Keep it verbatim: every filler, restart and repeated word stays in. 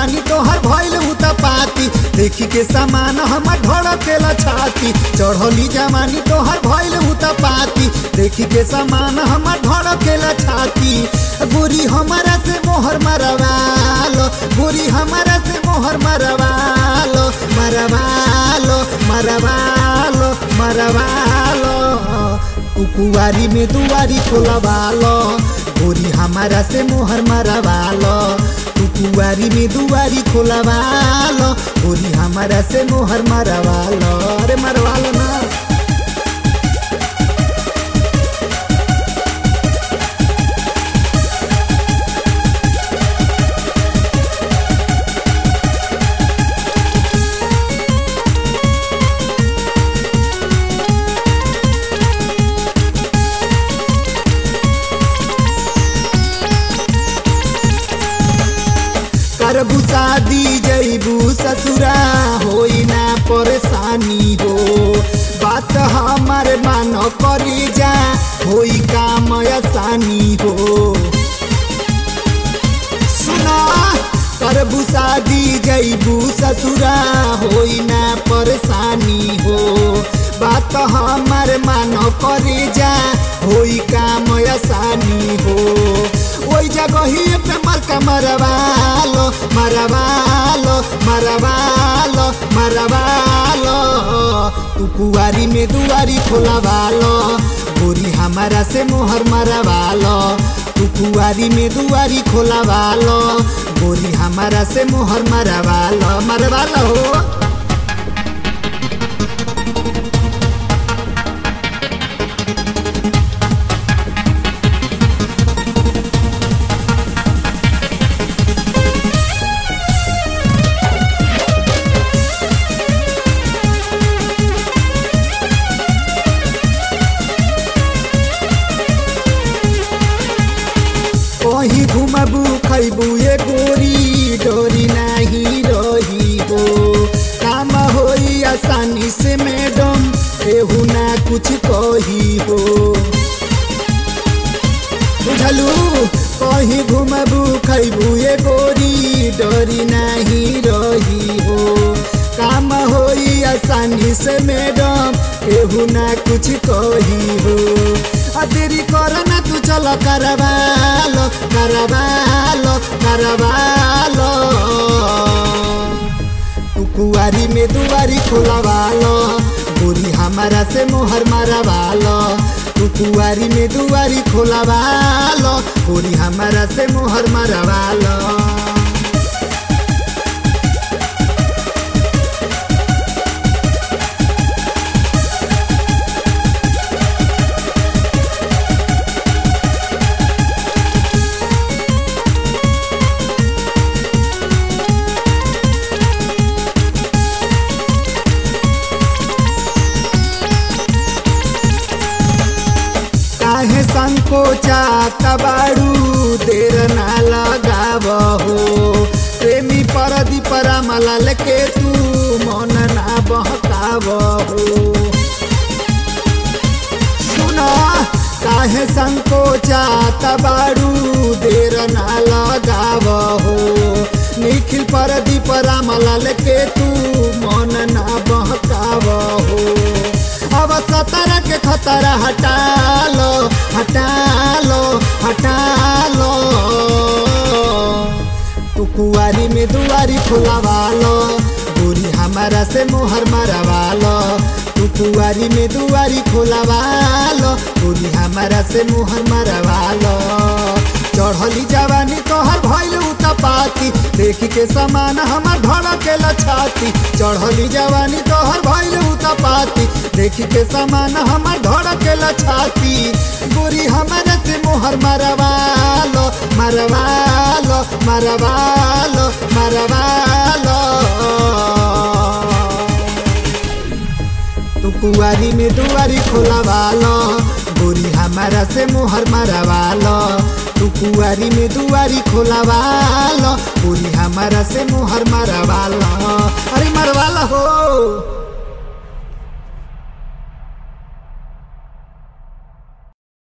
जवानी तोहर भइल पाती देखी के सामान हमर धड़केला छाती चढ़ली जवानी तोहर भइल पाती देखी के सामान हमर धड़केला छाती गोरी हमारा से मोहर मरवालो गोरी हमारा से मोहर मरवालो मरवालो मरवालो मरवालो कुकुआरी में दुआरी खोलवालो गोरी हमारा से मोहर मरवालो कुकुआरी में दुआरी खोलवालो गोरी हमारा से मोहर मरवालो अरे मरवालो ना। करबू शादी जैबू ससुरा होई ना परेशानी हो बात हमारे मानो करी जा होई काम आसानी हो सुना करबू शादी जैबू ससुरा होई ना परेशानी हो बात हमारे मानो करी जा होई काम आसानी हो ओई जगही पे मरका मरवालो मरवालो मरवालो मरवालो कुकुआरी में दुआरी खोलवालो गोरी हमारा से मोहर मरवालो कुकुआरी में दुआरी खोलवालो गोरी हमारा से मोहर मरवालो मरवालो हो। कहीं घुमबू खैबू ये गोरी डोरी नहीं रही हो काम होई आसानी से मैडम केहू ना कुछ कही हो बुझलू कहीं घुमबू खैबू ये गोरी डोरी नहीं रही हो काम होई आसानी से मैडम केहू ना कुछ कही हो तेरी करना तू चलो करवालो करवालो करवालो कुकुआरी में दुआरी खोलवालो गोरी हमारा से मोहर मरवालो कुकुआरी में दुआरी खोलवालो गोरी हमारा से मोहर मरवालो। काहे संकोचा कबाड़ू देर ना लगावहो प्रेमी परदी परामलाल के तू मन ना बहकावहो सुना काहे संकोचा कबाड़ू देर ना लगावहो निखिल परदी परामलाल के तू मन ना बहकावहो अब सतरा के खतरा हटा लो हटा लो हटा लो कुकुआरी में दुआरी खोलवालो गोरी हमारा से मोहर मरवालो कुकुआरी में दुआरी खोलवालो गोरी हमारा से मोहर मरवालो चढ़ली जवानी तोहर भइल पाती देखी के समान हमार धड़केला छाती चढ़ली जवानी तोहर भइल पाती देखी के समान हमार धड़केला छाती गोरी हमारे से मोहर मरवालो मरवालो मरवालो मरवालो कुकुआरी में दुआरी खोलवालो गोरी हमारा से मोहर मरवालो कुकुआरी में दुआरी खोलवालो गोरी हमारा से मोहर मरवालो अरे मरवाला हो।